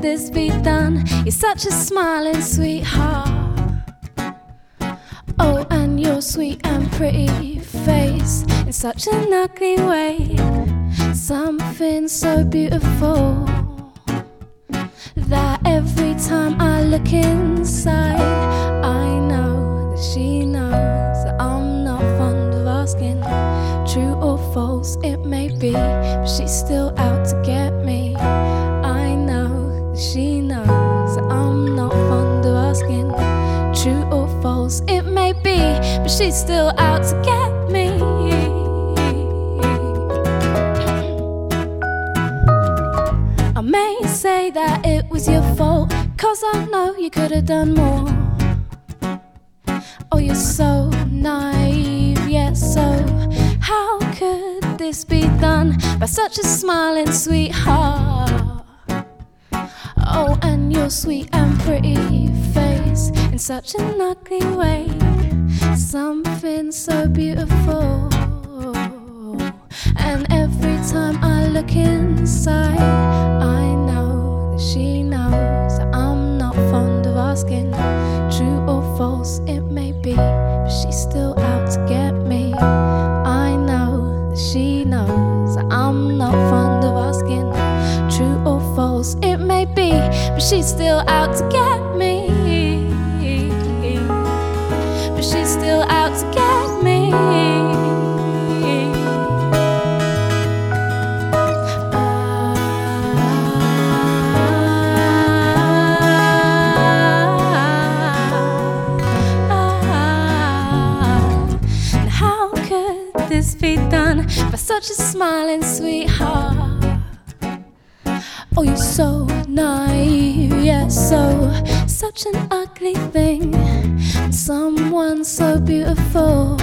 this be done? You're such a smiling sweetheart. Oh, and your sweet and pretty face in such an ugly way. Something so beautiful that every time I look inside, I know that she knows that I'm not fond of asking. True or false it may be, but she's still out to get me. I know that she knows that I'm not fond of asking. True or false it may be, but she's still out to get me. I may say that it was your fault, 'cause I know you could have done more. Oh, you're so naive, yeah, so how could this be done by such a smiling sweetheart? Oh, and your sweet and pretty face in such an ugly way. Something so beautiful. And every time I look inside, I know that she knows that I'm not fond of asking. True or false it may be, but she's still out to get me. I know that she knows that I'm not fond of asking. True or false it may be, but she's still out to get me. But she's still out to get me. This be done by such a smiling sweetheart? Oh, you're so naive, yeah, so such an ugly thing. Someone so beautiful.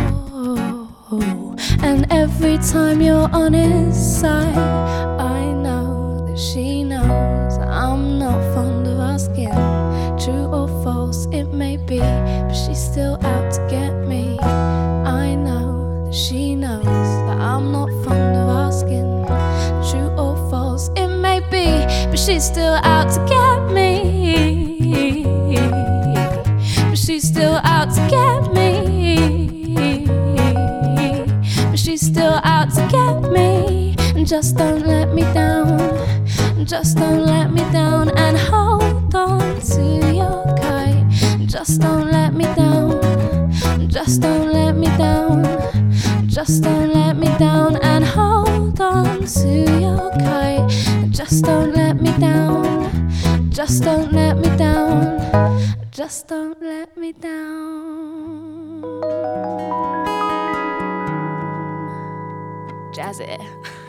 And every time you're on his side, I know that she knows that I'm not fond of asking. True or false it may be, but she's still out to get me. I know that she knows that I'm not fond of asking. True or false it may be, but she's still out to get me. But she's still out to get me. But she's still out to get me. And just don't let me down. Just don't let me down. And hold on to your kite. Just don't let me down. Just don't let me down. Just don't let me down. And hold on to your kite. Just don't let me down. Just don't let me down. Just don't let me down. Jazz it.